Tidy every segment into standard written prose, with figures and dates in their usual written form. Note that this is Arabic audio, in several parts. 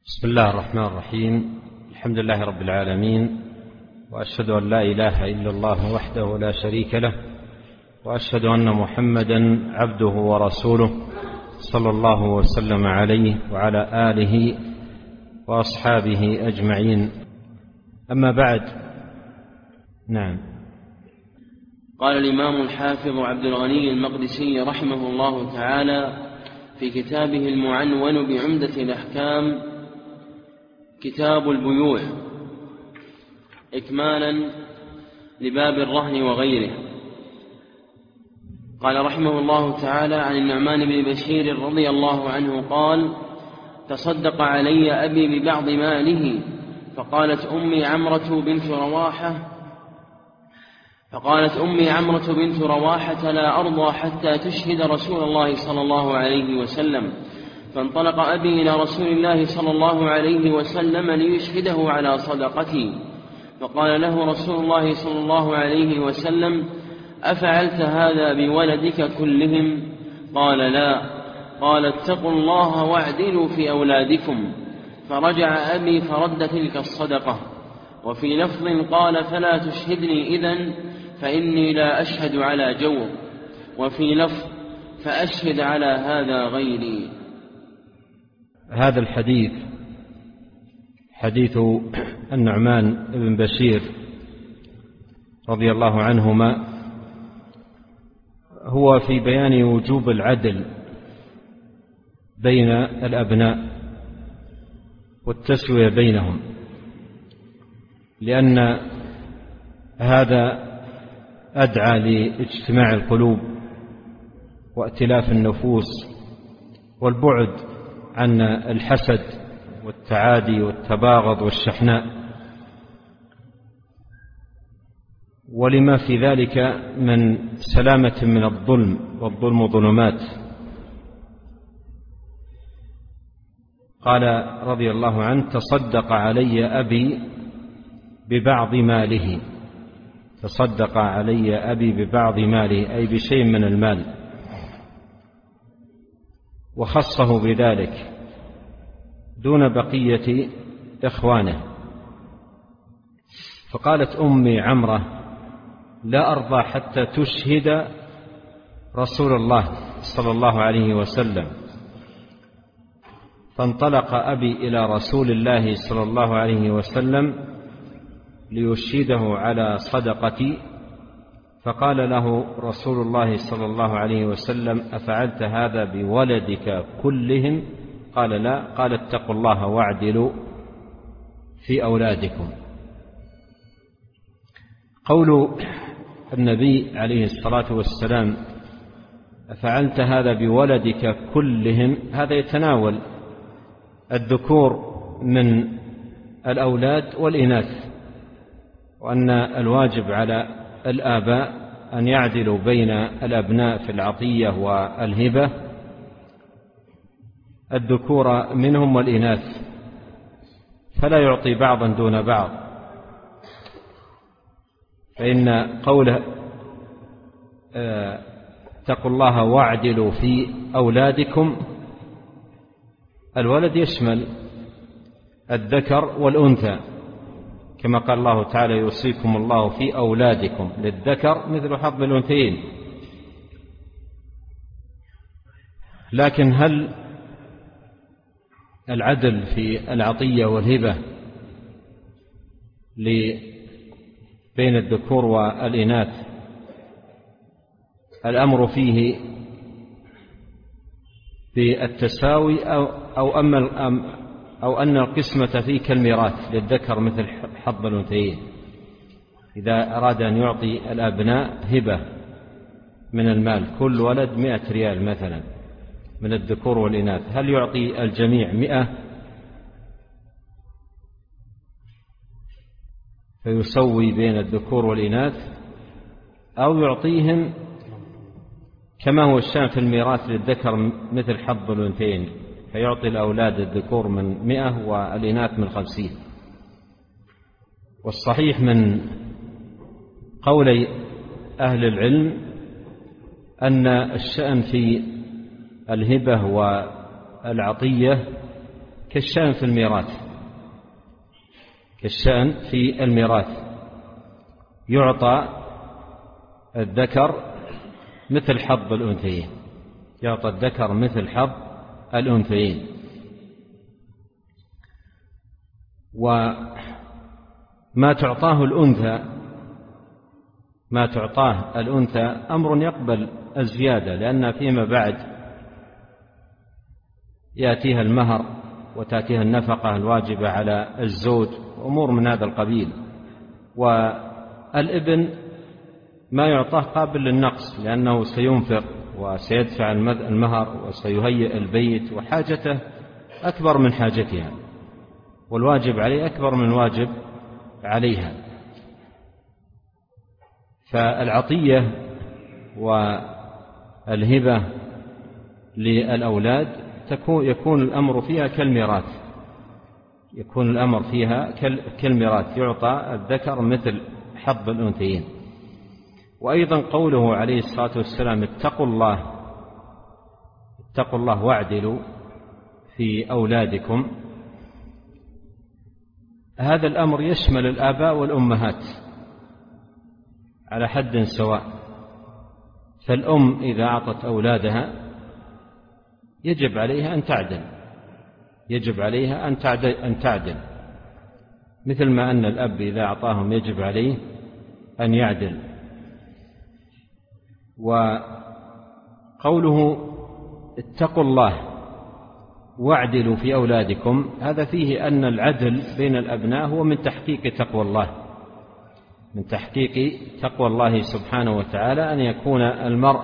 بسم الله الرحمن الرحيم. الحمد لله رب العالمين، وأشهد أن لا إله إلا الله وحده لا شريك له، وأشهد أن محمدا عبده ورسوله صلى الله وسلم عليه وعلى آله وأصحابه أجمعين. أما بعد. نعم. قال الإمام الحافظ عبد الغني المقدسي رحمه الله تعالى في كتابه المعنون بعمدة الأحكام كتاب البيوع إكمالا لباب الرهن وغيره، قال رحمه الله تعالى عن النعمان بن بشير رضي الله عنه قال: تصدق علي أبي ببعض ماله، فقالت أمي عمرة بنت رواحة لا أرضى حتى تشهد رسول الله صلى الله عليه وسلم. فانطلق أبي إلى رسول الله صلى الله عليه وسلم ليشهده على صدقتي، فقال له رسول الله صلى الله عليه وسلم: أفعلت هذا بولدك كلهم؟ قال: لا. قال: اتقوا الله واعدلوا في أولادكم. فرجع أبي فرد تلك الصدقة. وفي لفظ قال: فلا تشهدني إذن فإني لا أشهد على جور. وفي لفظ: فأشهد على هذا غيري. هذا الحديث حديث النعمان بن بشير رضي الله عنهما هو في بيان وجوب العدل بين الأبناء والتسوية بينهم، لأن هذا أدعى لاجتماع القلوب وائتلاف النفوس والبعد عن الحسد والتعادي والتباغض والشحناء، ولما في ذلك من سلامة من الظلم، والظلم ظلمات. قال رضي الله عنه: تصدق علي أبي ببعض ماله. تصدق علي أبي ببعض ماله أي بشيء من المال، وخصه بذلك دون بقية إخوانه. فقالت أمي عمرة: لا أرضى حتى تشهد رسول الله صلى الله عليه وسلم. فانطلق أبي إلى رسول الله صلى الله عليه وسلم ليشهده على صدقتي، فقال له رسول الله صلى الله عليه وسلم: أفعلت هذا بولدك كلهم؟ قال: لا. قال: اتقوا الله واعدلوا في أولادكم. قول النبي عليه الصلاة والسلام: أفعلت هذا بولدك كلهم، هذا يتناول الذكور من الأولاد والإناث، وأن الواجب على الآباء أن يعدلوا بين الأبناء في العطية والهبة، الذكور منهم والإناث، فلا يعطي بعضا دون بعض. فإن قوله اتقوا الله واعدلوا في أولادكم، الولد يشمل الذكر والأنثى، كما قال الله تعالى: يوصيكم الله في أولادكم للذكر مثل حظ الأنثيين. لكن هل العدل في العطية والهبة بين الذكور والإناث الأمر فيه بالتساوي أو أن القسمة فيه كالميراث للذكر مثل حظ الأنثيين؟ إذا أراد أن يعطي الأبناء هبة من المال، كل ولد 100 ريال مثلا من الذكور والإناث، هل يعطي الجميع 100 فيسوي بين الذكور والإناث، أو يعطيهم كما هو الشأن في الميراث للذكر مثل حظ الأنثيين، فيعطي الأولاد الذكور من 100 والإناث من 50؟ والصحيح من قولي أهل العلم أن الشأن في الهبة والعطية كالشأن في الميراث يعطى الذكر مثل حظ الأنثيين. وما تعطاه الأنثى أمر يقبل الزيادة، لأن فيما بعد يأتيها المهر وتأتيها النفقة الواجبة على الزوج وأمور من هذا القبيل. والابن ما يعطاه قابل للنقص، لأنه سينفق وسيدفع المهر وسيهيئ البيت، وحاجته أكبر من حاجتها، والواجب عليه أكبر من الواجب عليها. فالعطية والهبة للأولاد يكون الأمر فيها كالميراث، يعطى الذكر مثل حظ الأنثيين. وأيضا قوله عليه الصلاة والسلام اتقوا الله واعدلوا في أولادكم، هذا الأمر يشمل الآباء والأمهات على حد سواء. فالأم إذا أعطت أولادها يجب عليها أن تعدل، مثل ما أن الأب إذا أعطاهم يجب عليه أن يعدل. وقوله اتقوا الله واعدلوا في أولادكم، هذا فيه أن العدل بين الأبناء هو من تحقيق تقوى الله سبحانه وتعالى، أن يكون المرء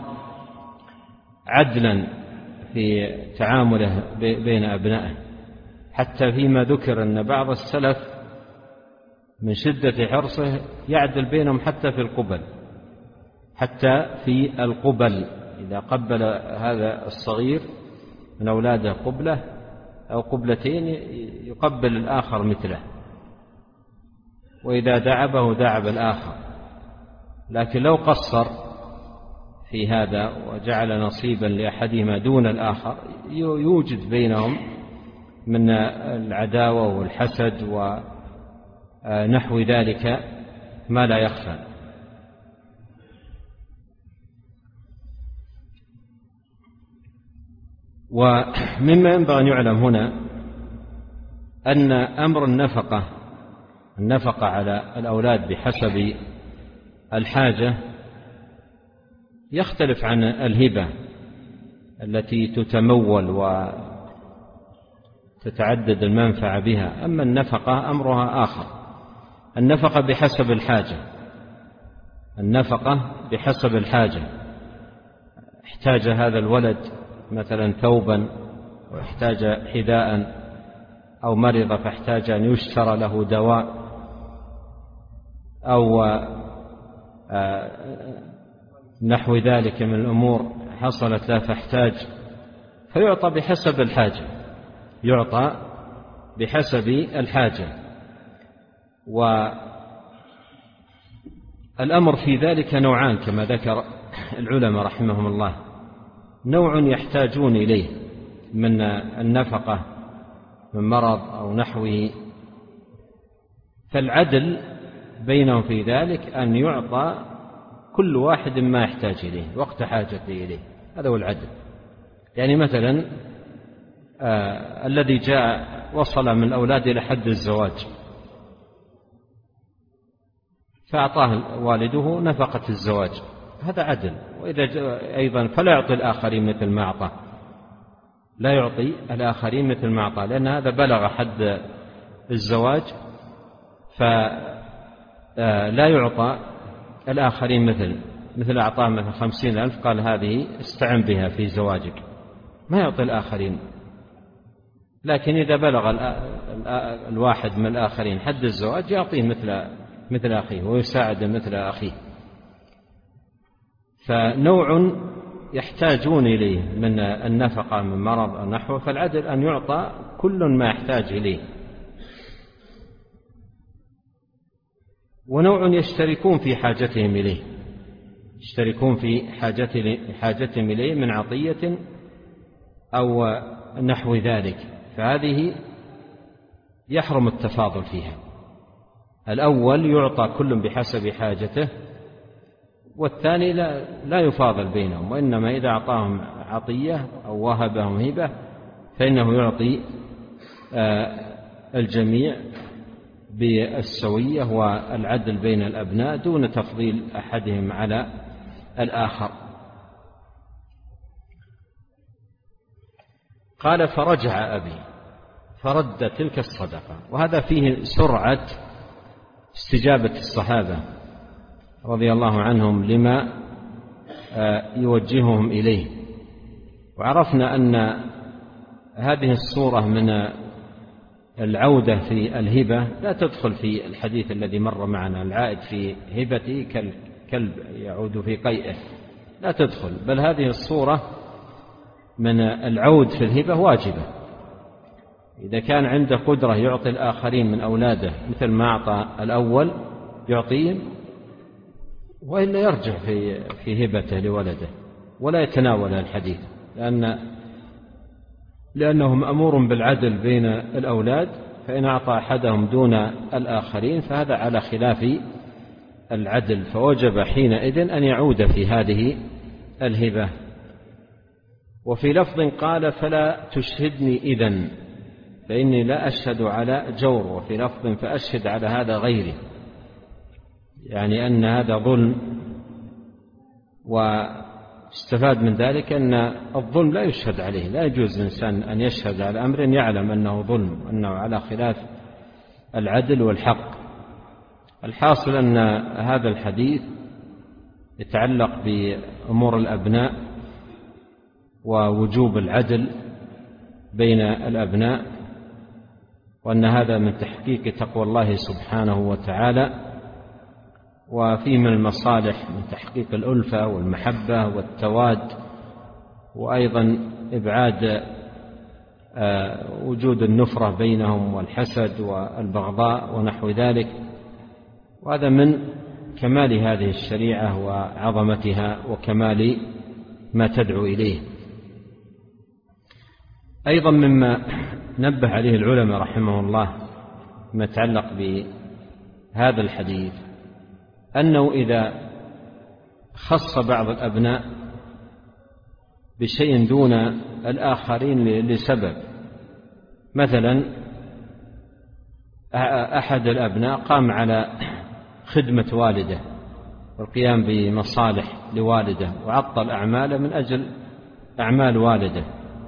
عدلا في تعامله بين أبنائه. حتى فيما ذكر أن بعض السلف من شدة حرصه يعدل بينهم حتى في القبل، إذا قبل هذا الصغير من أولاده قبلة أو قبلتين يقبل الآخر مثله، وإذا دعب الآخر. لكن لو قصر في هذا وجعل نصيبا لأحدهما دون الآخر يوجد بينهم من العداوة والحسد ونحو ذلك ما لا يخفى. ومما ينبغي أن يعلم هنا أن أمر النفقة على الأولاد بحسب الحاجة يختلف عن الهبة التي تتمول وتتعدد المنفعة بها. أما النفقة أمرها آخر، النفقة بحسب الحاجة. احتاج هذا الولد مثلا ثوبا واحتاج حذاء، أو مرض فاحتاج أن يشترى له دواء، أو نحو ذلك من الأمور حصلت له فاحتاج، فيعطى بحسب الحاجة. والأمر في ذلك نوعان كما ذكر العلماء رحمهم الله: نوع يحتاجون إليه من النفقة من مرض أو نحوه، فالعدل بينهم في ذلك أن يعطى كل واحد ما يحتاج إليه وقت حاجته إليه، هذا هو العدل. يعني مثلا الذي وصل من الأولاد إلى حد الزواج فأعطاه والده نفقة الزواج، هذا عدل. وإذا أيضا فلا يعطي الآخرين مثل ما أعطى، لأن هذا بلغ حد الزواج، فلا يعطى الآخرين مثل أعطاه مثل 50,000 قال هذه استعن بها في زواجك، ما يعطي الآخرين. لكن إذا بلغ الواحد من الآخرين حد الزواج يعطيه مثل أخيه ويساعد مثل أخيه. فنوع يحتاجون إليه من النفقة من مرض أو نحوه، فالعدل أن يعطى كل ما يحتاج إليه. ونوع يشتركون في حاجتهم إليه من عطية أو نحو ذلك، فهذه يحرم التفاضل فيها. الأول يعطى كل بحسب حاجته، والثاني لا يفاضل بينهم، وإنما إذا أعطاهم عطية أو وهبهم هبة فإنه يعطي الجميع بالسوية والعدل بين الأبناء دون تفضيل أحدهم على الآخر. قال: فرجع أبي فرد تلك الصدقة. وهذا فيه سرعة استجابة الصحابة رضي الله عنهم لما يوجههم إليه. وعرفنا أن هذه الصورة من العودة في الهبة لا تدخل في الحديث الذي مر معنا، العائد في هبته كالكلب يعود في قيئه، لا تدخل، بل هذه الصورة من العود في الهبة واجبة. إذا كان عنده قدرة يعطي الآخرين من أولاده مثل ما أعطى الأول يعطيهم، وإلا يرجع في هبته لولده ولا يتناول الحديث، لأنه مأمور بالعدل بين الأولاد، فإن أعطى أحدهم دون الآخرين فهذا على خلاف العدل، فوجب حينئذ أن يعود في هذه الهبة. وفي لفظ قال: فلا تشهدني إذن فإني لا أشهد على جور. وفي لفظ: فأشهد على هذا غيري، يعني أن هذا ظلم. واستفاد من ذلك أن الظلم لا يشهد عليه، لا يجوز للإنسان أن يشهد على أمر يعلم أنه ظلم، أنه على خلاف العدل والحق. الحاصل أن هذا الحديث يتعلق بأمور الأبناء ووجوب العدل بين الأبناء، وأن هذا من تحقيق تقوى الله سبحانه وتعالى، وفيه من المصالح من تحقيق الألفة والمحبة والتواد، وأيضا إبعاد وجود النفرة بينهم والحسد والبغضاء ونحو ذلك. وهذا من كمال هذه الشريعة وعظمتها وكمال ما تدعو إليه. أيضا مما نبه عليه العلماء رحمه الله ما يتعلق بهذا الحديث أنه إذا خص بعض الأبناء بشيء دون الآخرين لسبب، مثلا أحد الأبناء قام على خدمة والده والقيام بمصالح لوالده وعطل أعماله من أجل أعمال والده،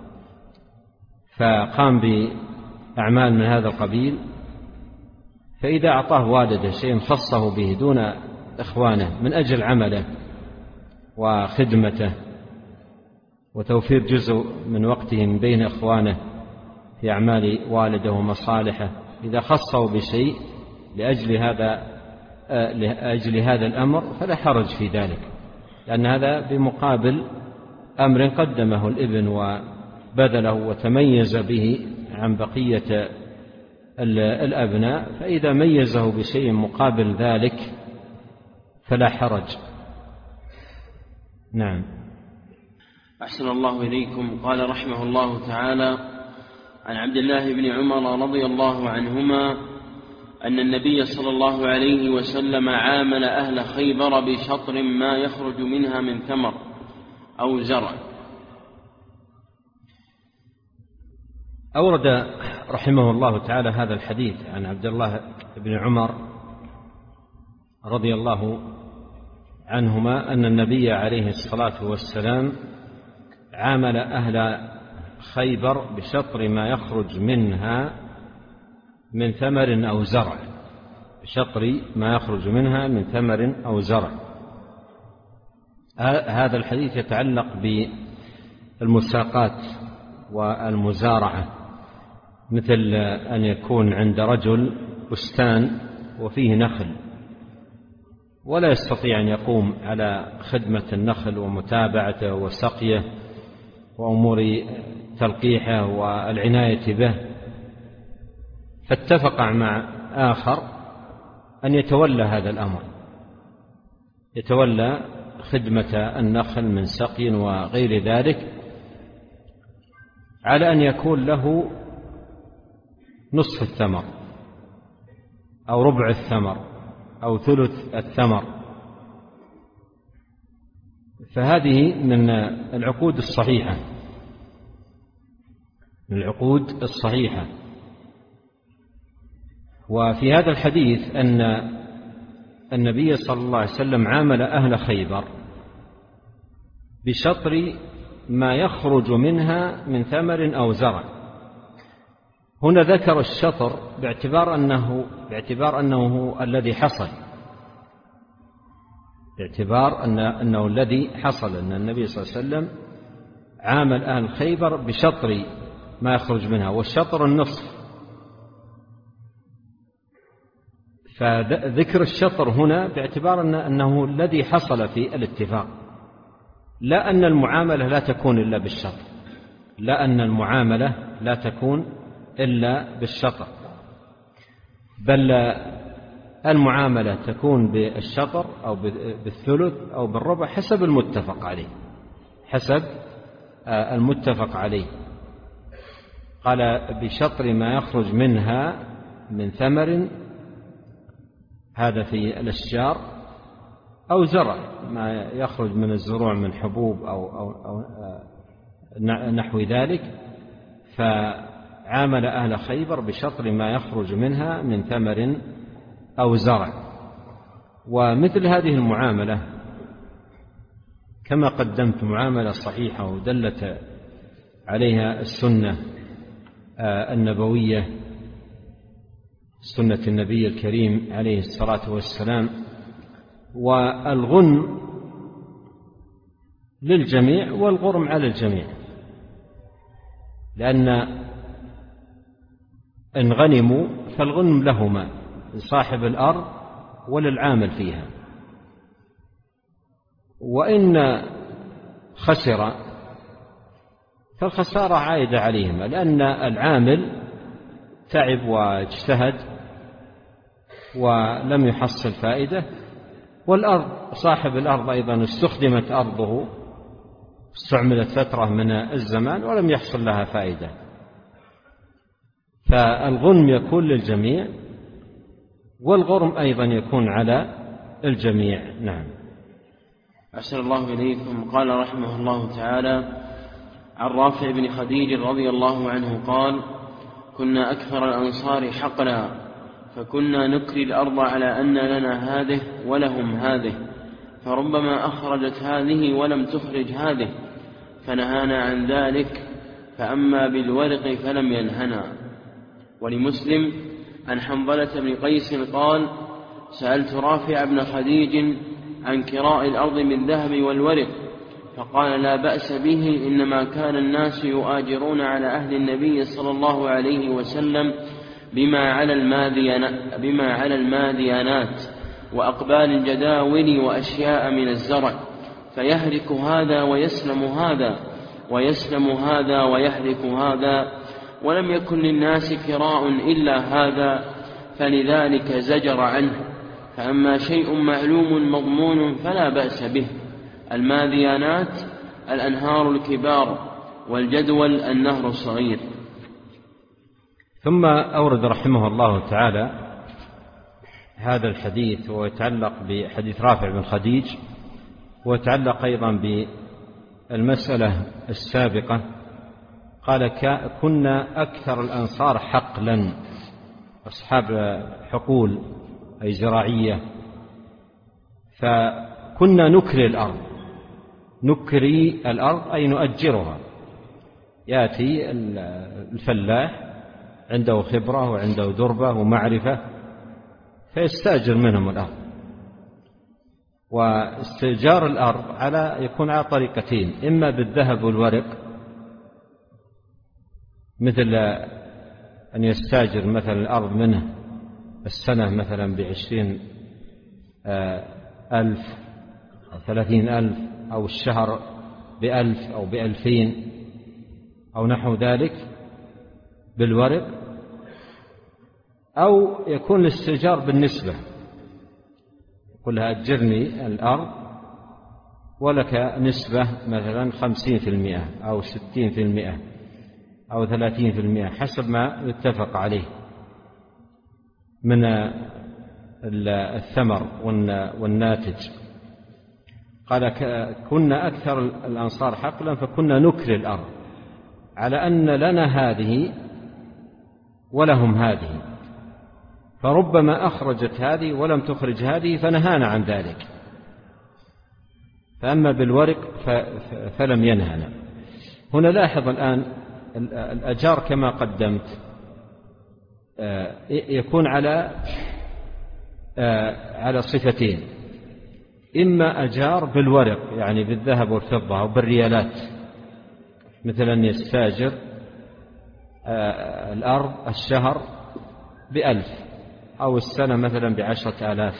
فقام بأعمال من هذا القبيل، فإذا أعطاه والده شيء خصه به دون إخوانه من أجل عمله وخدمته وتوفير جزء من وقته من بين إخوانه في أعمال والده ومصالحه، إذا خصه بشيء لأجل هذا الأمر فلا حرج في ذلك، لأن هذا بمقابل أمر قدمه الابن وبذله وتميز به عن بقية الأبناء، فإذا ميزه بشيء مقابل ذلك فلا حرج. نعم. أحسن الله إليكم. قال رحمه الله تعالى: عن عبد الله بن عمر رضي الله عنهما أن النبي صلى الله عليه وسلم عامل أهل خيبر بشطر ما يخرج منها من ثمر أو زرع. أورد رحمه الله تعالى هذا الحديث عن عبد الله بن عمر رضي الله عنهما أن النبي عليه الصلاة والسلام عامل أهل خيبر بشطر ما يخرج منها من ثمر أو زرع، بشطر ما يخرج منها من ثمر أو زرع. هذا الحديث يتعلق بالمساقات والمزارعة، مثل أن يكون عند رجل بستان وفيه نخل ولا يستطيع أن يقوم على خدمة النخل ومتابعته وسقيه وأمور تلقيحه والعناية به، فاتفق مع آخر أن يتولى هذا الأمر، يتولى خدمة النخل من سقي وغير ذلك، على أن يكون له نصف الثمر أو ربع الثمر أو ثلث الثمر. فهذه من العقود الصحيحة، من العقود الصحيحة. وفي هذا الحديث أن النبي صلى الله عليه وسلم عامل أهل خيبر بشطر ما يخرج منها من ثمر أو زرع. هنا ذكر الشطر باعتبار أنه هو الذي حصل، باعتبار أنه الذي حصل، أن النبي صلى الله عليه وسلم عامل أهل خيبر بشطر ما يخرج منها، والشطر النصف. فذكر الشطر هنا باعتبار أنه الذي حصل في الاتفاق، لا أن المعاملة لا تكون إلا بالشطر، لا أن المعاملة لا تكون إلا بالشطر، بل المعاملة تكون بالشطر أو بالثلث أو بالربع حسب المتفق عليه، حسب المتفق عليه. قال بشطر ما يخرج منها من ثمر، هذا في الأشجار، أو زرع ما يخرج من الزروع من حبوب أو نحو ذلك. فعامل أهل خيبر بشطر ما يخرج منها من ثمر أو زرع. ومثل هذه المعاملة كما قدمت معاملة صحيحة ودلت عليها السنة النبوية، سنة النبي الكريم عليه الصلاة والسلام. والغنم للجميع والغرم على الجميع، لأن إن غنموا فالغنم لهما، لصاحب الأرض وللعامل فيها. وإن خسر فالخسارة عائدة عليهما، لأن العامل تعب واجتهد ولم يحصل فائدة، والأرض صاحب الأرض أيضا استخدمت أرضه، استعملت فترة من الزمان ولم يحصل لها فائدة. فالغنم يكون للجميع والغرم أيضا يكون على الجميع. نعم. أحسن الله إليكم. قال رحمه الله تعالى: عن رافع بن خديج رضي الله عنه قال: كنا أكثر الأنصار حقلا، فكنا نكري الأرض على أن لنا هذه ولهم هذه، فربما أخرجت هذه ولم تخرج هذه، فنهانا عن ذلك، فأما بالورق فلم ينهنا. ولمسلم عن حنظلة بن قيس قال: سألت رافع بن خديج عن كراء الأرض من ذهب والورق، فقال: لا بأس به، إنما كان الناس يؤاجرون على أهل النبي صلى الله عليه وسلم بما على الماديانات وأقبال الجداول وأشياء من الزرع، فيهلك هذا ويسلم هذا، ويسلم هذا ويهلك هذا، ولم يكن للناس كراء إلا هذا، فلذلك زجر عنه. فأما شيء معلوم مضمون فلا بأس به. الماديانات الأنهار الكبار، والجدول النهر الصغير. ثم أورد رحمه الله تعالى هذا الحديث ويتعلق بحديث رافع بن خديج، ويتعلق أيضا بالمسألة السابقة. قال: كنا أكثر الأنصار حقلا، أصحاب حقول أي زراعية، فكنا نكري الأرض. نكري الأرض أي نؤجرها. يأتي الفلاح عنده خبرة وعنده دربة ومعرفة فيستأجر منهم الأرض. واستئجار الأرض يكون على طريقتين: إما بالذهب والورق، مثل أن يستأجر مثلا الأرض منه السنة مثلا ب20,000 أو 30,000، أو الشهر ب1,000 أو ب2,000 أو نحو ذلك بالورق. أو يكون الاستئجار بالنسبة، يقول لها أجرني الأرض ولك نسبة مثلا 50% أو 60% أو 30% حسب ما يتفق عليه. من الثمر والناتج. قال كنا أكثر الأنصار حقلا فكنا نكري الأرض، على أن لنا هذه ولهم هذه، فربما أخرجت هذه ولم تخرج هذه فنهانا عن ذلك، فأما بالورق فلم ينهنا. هنا لاحظ الآن الأجار كما قدمت يكون على صفتين: إما أجار بالورق يعني بالذهب والفضة أو بالريالات، مثل أن يستاجر الأرض الشهر ب1,000 أو السنة مثلا ب10,000،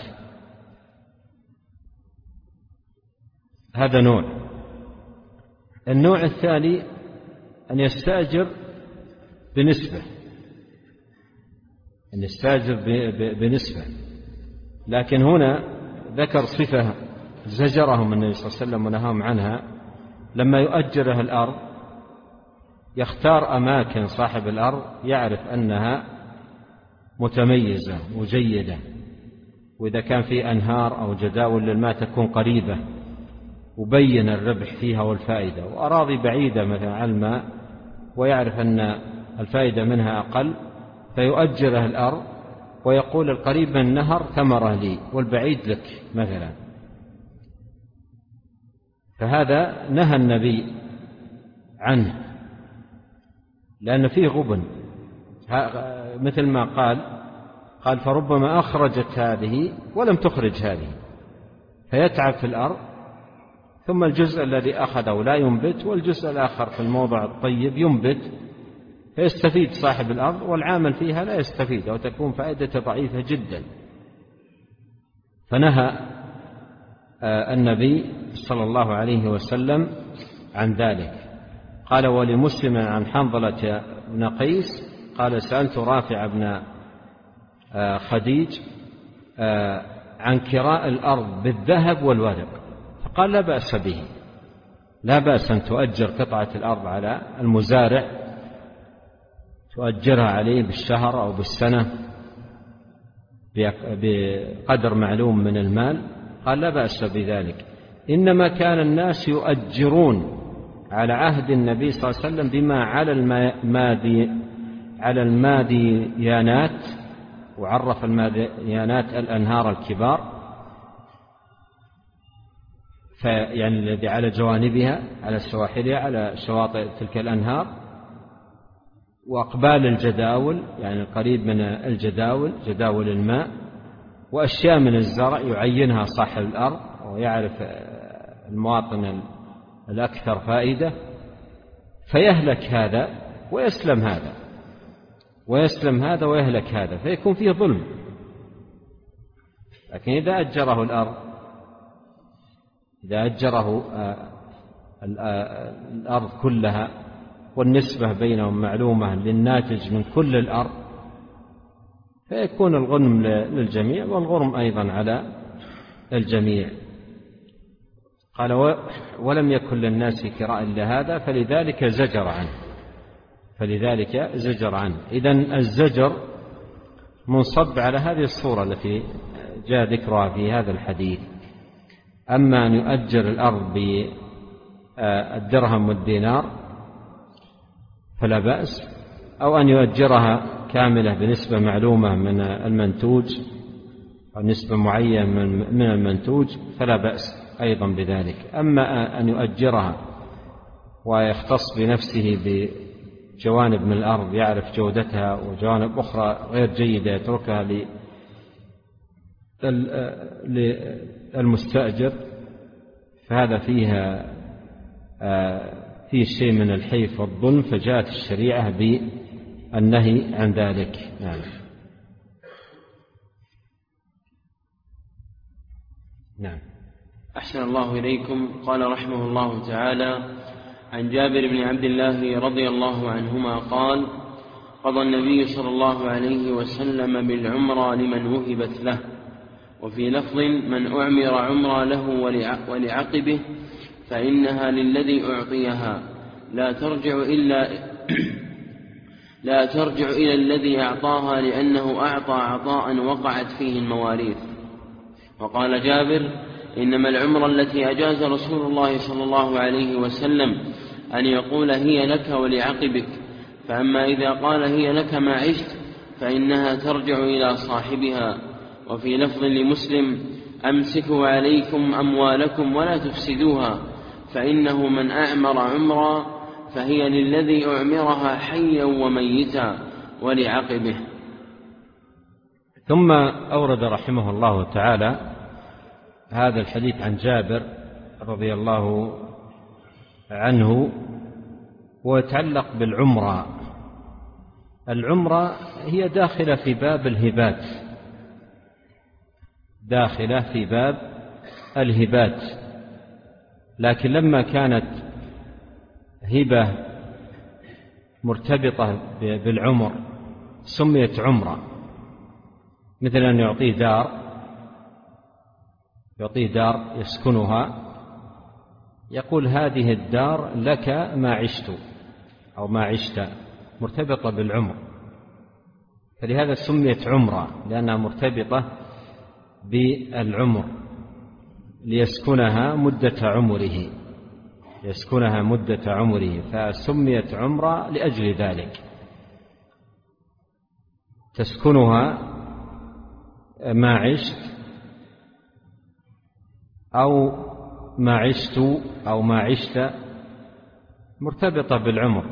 هذا نوع. النوع الثاني أن يستأجر بنسبة، أن يستأجر بنسبة، لكن هنا ذكر صفة زجرهم النبي صلى الله عليه وسلم ونهاهم عنها. لما يؤجره الأرض يختار أماكن صاحب الأرض يعرف أنها متميزة وجيدة، وإذا كان في أنهار أو جداول للماء تكون قريبة وبين الربح فيها والفائدة، وأراضي بعيدة مثلا عن الماء ويعرف أن الفائدة منها أقل فيؤجره الأرض ويقول القريب من النهر ثمرة لي والبعيد لك مثلا. فهذا نهى النبي عنه لأن فيه غبن، مثل ما قال فربما أخرجت هذه ولم تخرج هذه، فيتعب في الأرض، ثم الجزء الذي أخذه لا ينبت والجزء الآخر في الموضع الطيب ينبت، فيستفيد صاحب الأرض والعامل فيها لا يستفيد أو تكون فائدة ضعيفة جدا. فنهى النبي صلى الله عليه وسلم عن ذلك. قال: ولمسلم عن حنظلة بن قيس قال: سألت رافع بن خديج عن كراء الأرض بالذهب والورق، فقال: لا بأس به، لا بأس أن تؤجر قطعة الأرض على المزارع، تؤجرها عليه بالشهر أو بالسنة بقدر معلوم من المال. قال: لا بأس بذلك، إنما كان الناس يؤجرون على عهد النبي صلى الله عليه وسلم بما على الماديانات، وعرف الماديانات الأنهار الكبار، يعني الذي على جوانبها على سواحلها على شواطئ تلك الأنهار، وأقبال الجداول يعني القريب من الجداول جداول الماء، وأشياء من الزرع يعينها صاحب الأرض ويعرف المواطن الأكثر فائدة، فيهلك هذا ويسلم هذا، ويسلم هذا ويهلك هذا، فيكون فيه ظلم. لكن إذا أجره الأرض، إذا أجره الأرض كلها والنسبة بينهم معلومة للناتج من كل الأرض، فيكون الغنم للجميع والغرم أيضا على الجميع. قال: ولم يكن للناس كراء لهذا فلذلك زجر عنه. إذن الزجر منصب على هذه الصورة التي جاء ذكرها في هذا الحديث. أما أن يؤجر الأرض بالدرهم والدينار فلا بأس، أو أن يؤجرها كاملة بنسبة معلومة من المنتوج أو نسبة معينة من المنتوج فلا بأس أيضا بذلك. أما أن يؤجرها ويختص بنفسه بجوانب من الأرض يعرف جودتها وجوانب أخرى غير جيدة يتركها للمستأجر، فهذا فيه شيء من الحيف والظلم، فجاءت الشريعة بالنهي عن ذلك. نعم. أحسن الله إليكم. قال رحمه الله تعالى: عن جابر بن عبد الله رضي الله عنهما قال: قضى النبي صلى الله عليه وسلم بالعمرة لمن وهبت له، وفي لفظ: من أعمر عمرة له ولعقبه فإنها للذي أعطيها لا ترجع لا ترجع إلى الذي أعطاها لأنه أعطى عطاء وقعت فيه المواريث. وقال جابر: إنما العمرة التي أجاز رسول الله صلى الله عليه وسلم أن يقول هي لك ولعقبك، فأما إذا قال هي لك ما عشت فإنها ترجع إلى صاحبها. وفي لفظ لمسلم: أمسكوا عليكم أموالكم ولا تفسدوها، فإنه من أعمر عمرا فهي للذي أعمرها حيا وميتا ولعقبه. ثم أورد رحمه الله تعالى هذا الحديث عن جابر رضي الله عنه ويتعلق بالعمرة. العمرة هي داخلة في باب الهبات، داخلة في باب الهبات، لكن لما كانت هبة مرتبطة بالعمر سميت عمرة، مثل أن يعطيه دار يسكنها، يقول هذه الدار لك ما عشت أو ما عشت، مرتبطة بالعمر، فلهذا سميت عمرة لأنها مرتبطة بالعمر، ليسكنها مدة عمره، فسميت عمرة لأجل ذلك، تسكنها ما عشت أو ما عشت أو ما عشت، مرتبطة بالعمر،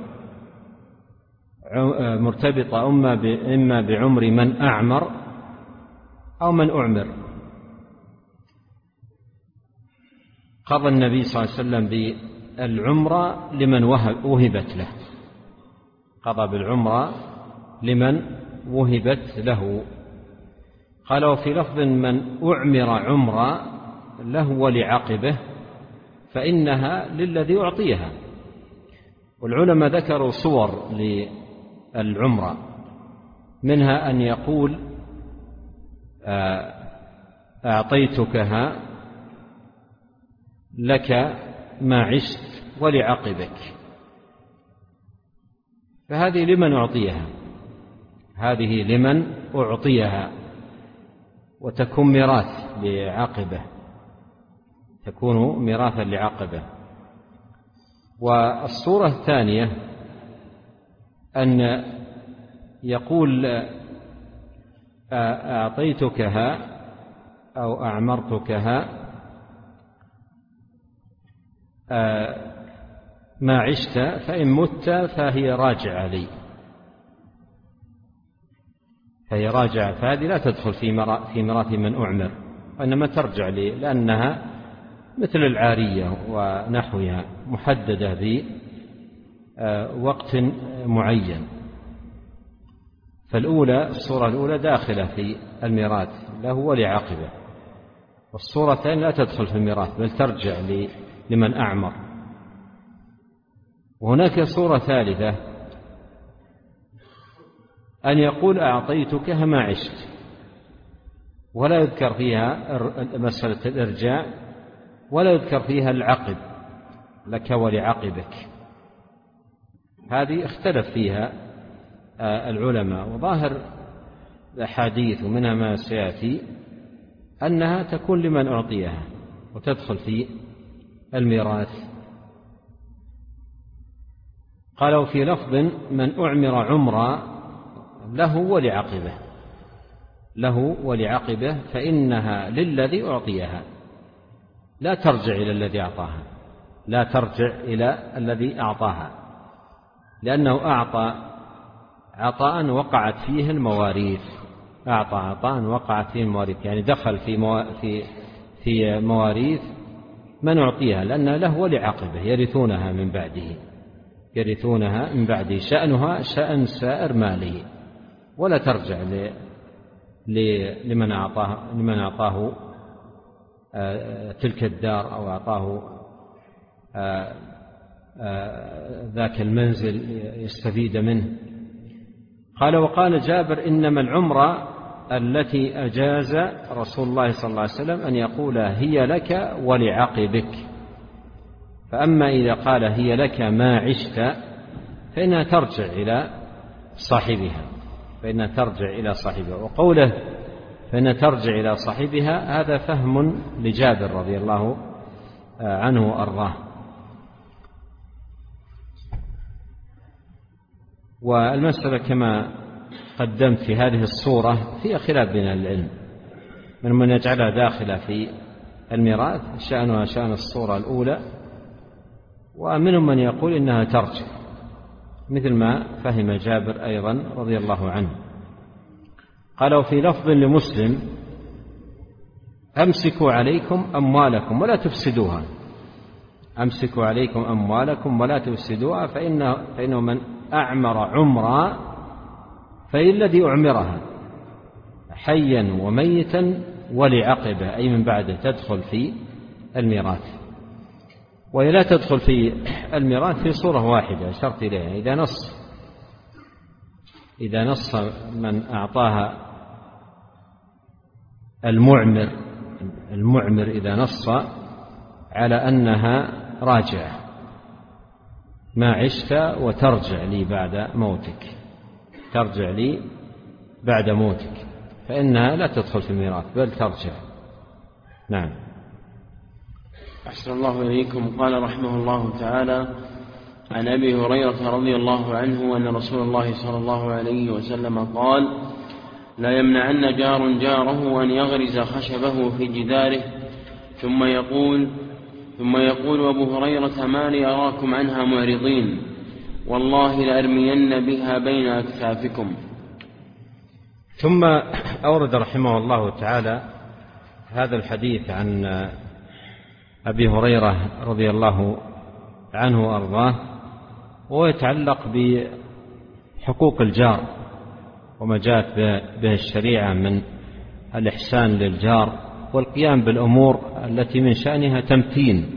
مرتبطة إما بعمر من أعمر أو من أعمر. قضى النبي صلى الله عليه وسلم بالعمرة لمن وهبت له، قضى بالعمرة لمن وهبت له. قال: وفي لفظ: من أعمر عمرة له ولعقبه فإنها للذي أعطيها. والعلماء ذكروا صور للعمرة، منها أن يقول: أعطيتكها لك ما عشت ولعقبك، فهذه لمن أعطيها، وتكون ميراث لعقبه، تكون ميراثا لعقبه. والصورة الثانية أن يقول: أعطيتكها أو أعمرتكها ما عشت، فإن مت فهي راجعة لي، فهذه لا تدخل في ميراث من أعمر، وإنما ترجع لي، لأنها مثل العارية ونحوها محددة بوقت معين. الصورة الأولى داخلة في الميراث له ولعقبه، والصورة الثانية لا تدخل في الميراث بل ترجع لمن أعمر. وهناك صورة ثالثة أن يقول: أعطيتك ما عشت، ولا يذكر فيها مسألة الإرجاع، ولا يذكر فيها العقب لك ولعقبك. هذه اختلف فيها العلماء، وظاهر الأحاديث ومنها ما سيأتي أنها تكون لمن أعطيها وتدخل في الميراث. قالوا في لفظ: من أعمر عمرا له ولعقبه فإنها للذي أعطيها، لا ترجع إلى الذي أعطاها، لأنه أعطى عطاء وقعت فيه المواريث، يعني دخل في مواريث من أعطيها، لأنها له ولعقبه يرثونها من بعده، شأنها شأن سائر ماله، ولا ترجع لمن أعطاه تلك الدار أو أعطاه ذاك المنزل يستفيد منه. قال: وقال جابر: إنما العمرة التي أجاز رسول الله صلى الله عليه وسلم أن يقول هي لك ولعقبك، فأما إذا قال هي لك ما عشت فإنها ترجع إلى صاحبها، فإنها ترجع إلى صاحبها. وقوله فإنها ترجع إلى صاحبها هذا فهم لجابر رضي الله عنه وأرضاه. والمسألة كما قدمت في هذه الصورة فيها خلاف بين العلم، من يجعلها داخلة في الميراث شأنها شأن الصورة الأولى، ومنهم من يقول إنها ترجع، مثل ما فهم جابر أيضا رضي الله عنه. قال: وفي لفظ لمسلم: أمسكوا عليكم أموالكم ولا تفسدوها. أمسكوا عليكم أموالكم ولا تفسدوها، فإنه من أعمر عمرا فإن الذي أعمرها حيا وميتا ولعقبه، أي من بعده، تدخل في الميراث. وهي لا تدخل في الميراث في صورة واحدة شرط إليها: إذا نص من أعطاها المعمر إذا نص على أنها راجعة ما عشت وترجع لي بعد موتك، ترجع لي بعد موتك، فإنها لا تدخل في الميراث بل ترجع. نعم. أحسن الله إليكم. قال رحمه الله تعالى: عن أبي هريرة رضي الله عنه أن رسول الله صلى الله عليه وسلم قال: لا يمنعن جار جاره أن يغرز خشبه في جداره. ثم يقول أبو هريرة: ما لي أراكم عنها معرضين، والله لأرمين بها بين أكتافكم. ثم أورد رحمه الله تعالى هذا الحديث عن أبي هريرة رضي الله عنه وأرضاه، وهو يتعلق بحقوق الجار وما جاءت به الشريعة من الإحسان للجار والقيام بالأمور التي من شأنها تمتين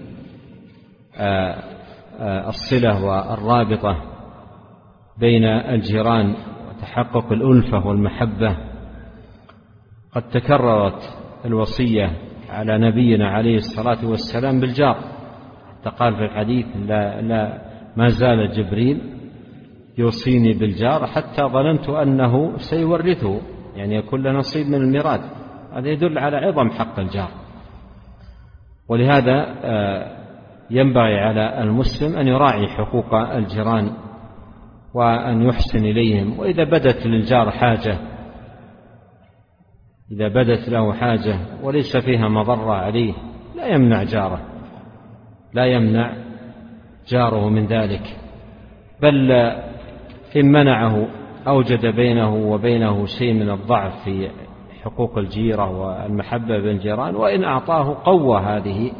الصلة والرابطة بين الجيران وتحقق الألفة والمحبة. قد تكررت الوصية على نبينا عليه الصلاة والسلام بالجار، حتى قال في الحديث: لا ما زال جبريل يوصيني بالجار حتى ظننت أنه سيورثه، يعني يكون له نصيب من الميراث. هذا يدل على عظم حق الجار. ولهذا ينبغي على المسلم أن يراعي حقوق الجيران وأن يحسن إليهم. وإذا بدت للجار حاجة، إذا بدت له حاجة وليس فيها مضرة عليه، لا يمنع جاره من ذلك، بل إن منعه أوجد بينه وبينه شيء من الضعف في حقوق الجيرة والمحبة بالجيران، وإن أعطاه قوى هذه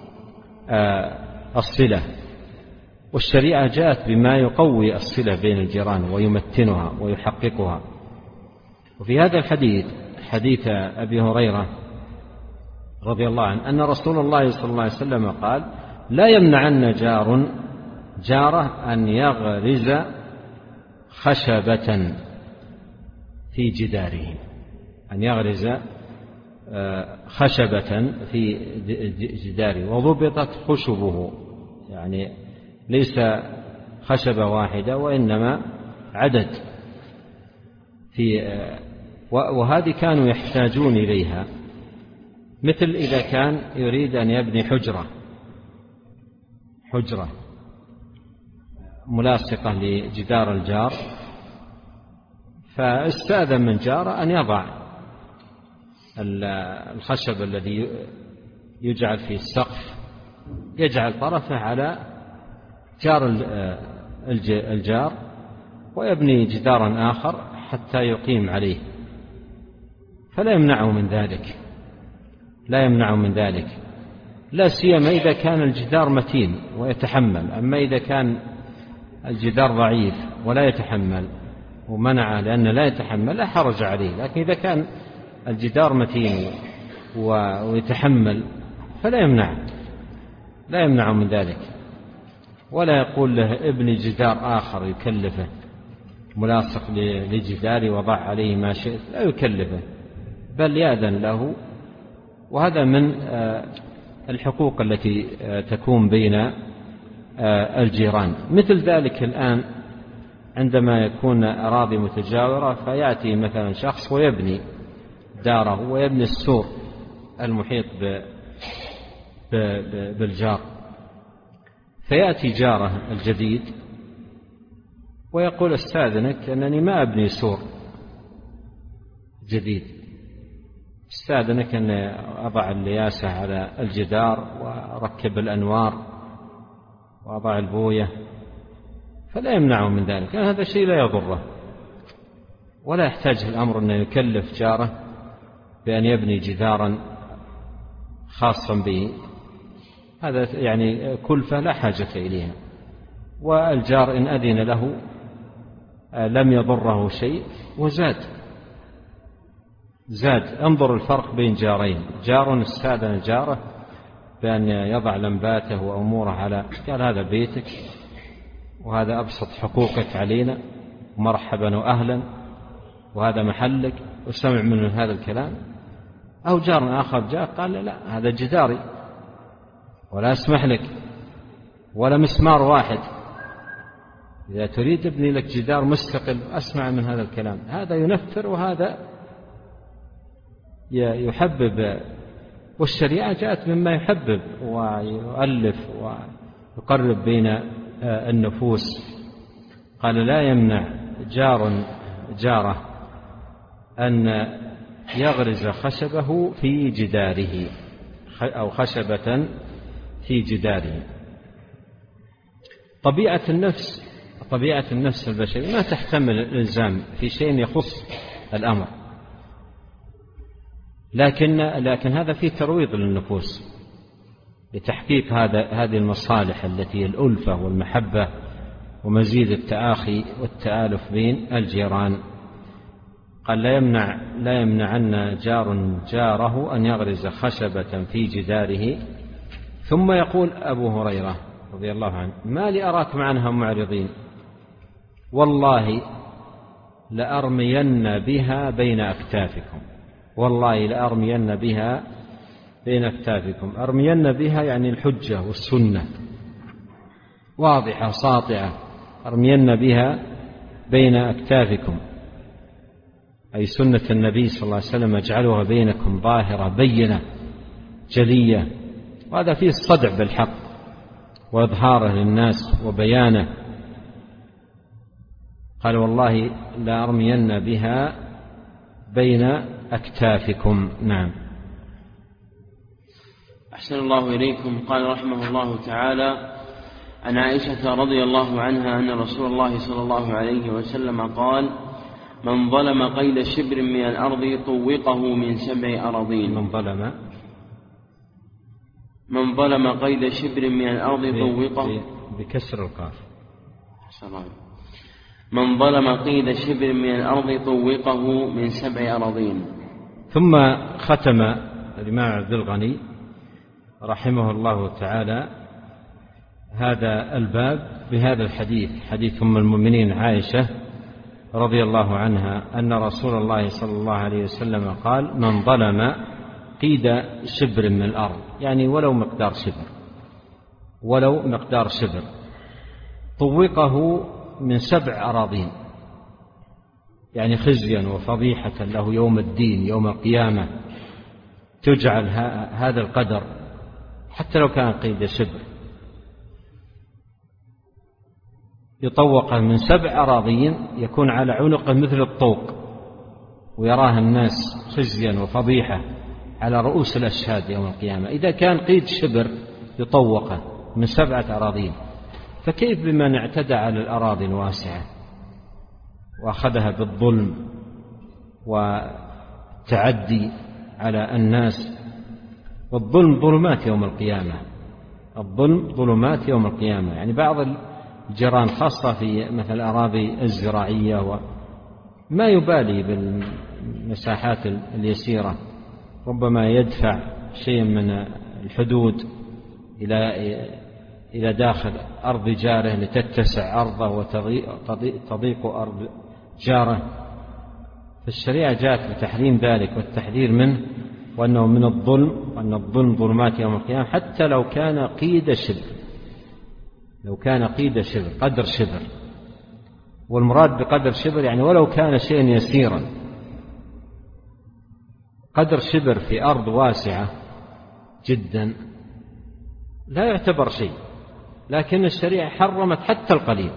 الصلة. والشريعة جاءت بما يقوي الصلة بين الجيران ويمتنها ويحققها. وفي هذا الحديث، حديث أبي هريرة رضي الله عنه، أن رسول الله صلى الله عليه وسلم قال: لا يمنعن جار جاره أن يغرز خشبة في جداره، أن يغرز خشبة في جداره. وضبطت خشبه، يعني ليس خشبة واحدة وإنما عدد وهذه كانوا يحتاجون إليها، مثل إذا كان يريد أن يبني حجرة ملاصقة لجدار الجار، فاستأذن من جاره أن يضع الخشب الذي يجعل في السقف، يجعل طرفه على جار الجار ويبني جدارا آخر حتى يقيم عليه، فلا يمنعه من ذلك، لا سيما إذا كان الجدار متين ويتحمل. أما إذا كان الجدار ضعيف ولا يتحمل ومنعه لأنه لا يتحمل لا حرج عليه. لكن إذا كان الجدار متين ويتحمل فلا يمنع من ذلك، ولا يقول له ابني جدار آخر يكلفه ملاصق لجداري وضع عليه ما شئت، لا يكلفه بل يأذن له. وهذا من الحقوق التي تكون بين الجيران. مثل ذلك الآن عندما يكون أراضي متجاورة فيأتي مثلا شخص ويبني داره ويبني السور المحيط بالجار، فيأتي جاره الجديد ويقول استاذنك أنني ما أبني سور جديد، استاذنك أن أضع الياسة على الجدار وأركب الأنوار وأضع البوية، فلا يمنعه من ذلك، هذا شيء لا يضره ولا يحتاج الأمر أن يكلف جاره بأن يبني جدارا خاصا به، هذا يعني كلفة لا حاجة إليها. والجار إن أذن له لم يضره شيء وزاد. انظر الفرق بين جارين، جار استاذن جاره بأن يضع لمباته وأموره على، قال هذا بيتك وهذا أبسط حقوقك علينا مرحبا وأهلا وهذا محلك، وسمع منه هذا الكلام. أو جار آخر جاء قال لا هذا جداري ولا أسمح لك ولا مسمار واحد، إذا تريد ابني لك جدار مستقل أسمع من هذا الكلام. هذا ينفر وهذا يحبب، والشريعة جاءت مما يحبب ويؤلف ويقرب بين النفوس. قال لا يمنع جار جاره أن يغرز خشبه في جداره أو خشبة في جداره. طبيعة النفس البشرية ما تحتمل الإلزام في شيء يخص الأمر، لكن هذا فيه ترويض للنفوس لتحقيق هذه المصالح التي هي الألفة والمحبة ومزيد التآخي والتآلف بين الجيران. قال لا يمنعن جار جاره أن يغرز خشبة في جداره. ثم يقول أبو هريرة رضي الله عنه ما لي أراكم عنها معرضين، والله لأرمين بها بين أكتافكم، والله لأرمين بها بين أكتافكم. أرمين بها يعني الحجة والسنة واضحة ساطعة، أرمين بها بين أكتافكم أي سنة النبي صلى الله عليه وسلم اجعلوها بينكم ظاهرة بينة جلية، وهذا فيه الصدع بالحق وإظهاره للناس وبيانه. قال والله لا أرمين بها بين أكتافكم. نعم. أحسن الله إليكم. قال رحمه الله تعالى عن عائشة رضي الله عنها أن رسول الله صلى الله عليه وسلم قال من ظلم قيد شبر من الأرض طوقه من 7 أراضين. من ظلم قيد شبر من الأرض طوقه بكسر القاف. من ظلم قيد شبر من الأرض طوقه من 7 أراضين. ثم ختم الإمام عبد الغني رحمه الله تعالى هذا الباب بهذا الحديث، حديث أم المؤمنين عائشة رضي الله عنها أن رسول الله صلى الله عليه وسلم قال من ظلم قيد شبر من الأرض، يعني ولو مقدار شبر طوقه من 7 أراضين، يعني خزيا وفضيحة له يوم الدين يوم القيامة، تجعل هذا القدر حتى لو كان قيد شبر يطوقه من 7 أراضين، يكون على عنقه مثل الطوق ويراه الناس خزيا وفضيحة على رؤوس الأشهاد يوم القيامة. إذا كان قيد شبر يطوقه من 7 أراضين، فكيف بمن اعتدى على الأراضي الواسعة وأخذها بالظلم والتعدي على الناس. والظلم ظلمات يوم القيامة، الظلم ظلمات يوم القيامة. يعني بعض الجيران خاصة في مثل الأراضي الزراعية وما يبالي بالمساحات اليسيرة، ربما يدفع شيء من الحدود إلى داخل أرض جاره لتتسع أرضه وتضيق أرض جاره. فالشريعة جاءت بتحريم ذلك والتحذير منه، وأنه من الظلم، وأن الظلم ظلمات يوم القيامة حتى لو كان قيد شبر، قدر شبر. والمراد بقدر شبر يعني ولو كان شيئا يسيرا. قدر شبر في أرض واسعة جدا لا يعتبر شيء، لكن الشريعة حرمت حتى القليل،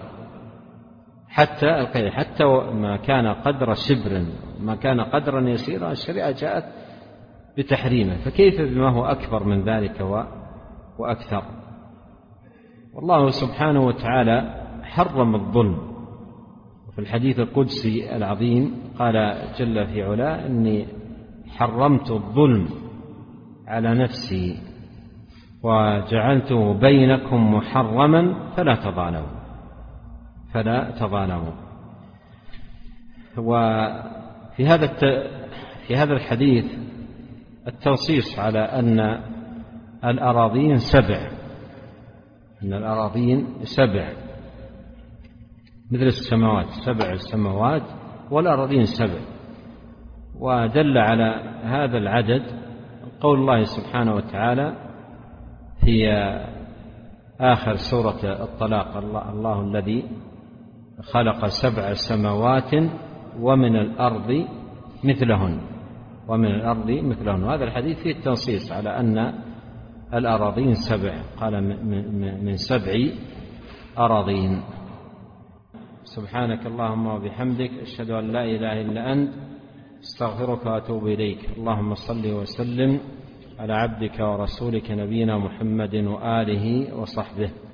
حتى ما كان قدر شبر، ما كان قدرا يسيرا، الشريعة جاءت بتحريمه، فكيف بما هو أكبر من ذلك وأكثر. والله سبحانه وتعالى حرم الظلم، وفي الحديث القدسي العظيم قال جل في علاه: إني حرمت الظلم على نفسي وجعلته بينكم محرما فلا تظالموا. وفي هذا الحديث التنصيص على أن الأراضين 7، أن الأراضين 7 مثل السماوات، 7 السماوات والأراضين 7. ودل على هذا العدد قول الله سبحانه وتعالى في آخر سورة الطلاق: الله الذي خلق 7 سماوات ومن الأرض مثلهن. وهذا الحديث فيه التنصيص على أن الأراضين 7، قال من 7 أراضين. سبحانك اللهم وبحمدك، أشهد أن لا إله إلا أنت، استغفرك وأتوب إليك. اللهم صل وسلم على عبدك ورسولك نبينا محمد وآله وصحبه.